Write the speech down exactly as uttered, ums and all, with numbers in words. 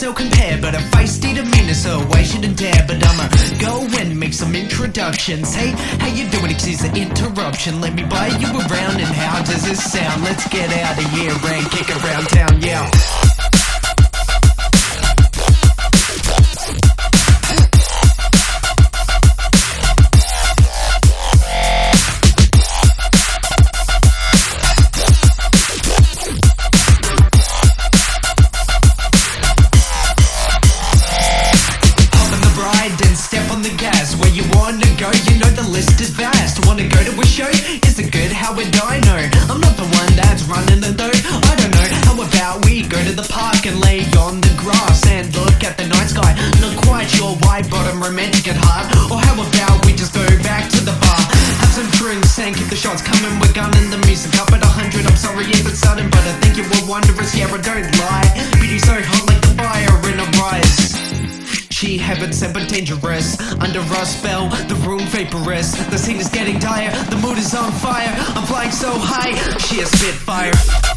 so compare, but a feisty demeanor, so I shouldn't dare. But I'ma go and make some introductions. Hey, how you doing? Excuse the interruption. Let me buy you around, and how does this sound? Let's get out of here and kick around town, yeah. And step on the gas. Where you wanna go, you know the list is vast. Wanna go to a show? Is it good? How would I know? I'm not the one that's running the dough. I don't know. How about we go to the park and lay on the grass and look at the night sky? Not quite sure why, but I'm romantic at heart. Or how about we just go back to the bar, have some drinks and keep the shots coming. We're gunning the music up at a hundred. I'm sorry if it's sudden, but I think you were wondrous. Yeah, I don't lie. Beauty so hot like the fire in a rise. She heaven sent but dangerous. Under our spell, the room vaporous. The scene is getting dire, the mood is on fire. I'm flying so high, she a spitfire.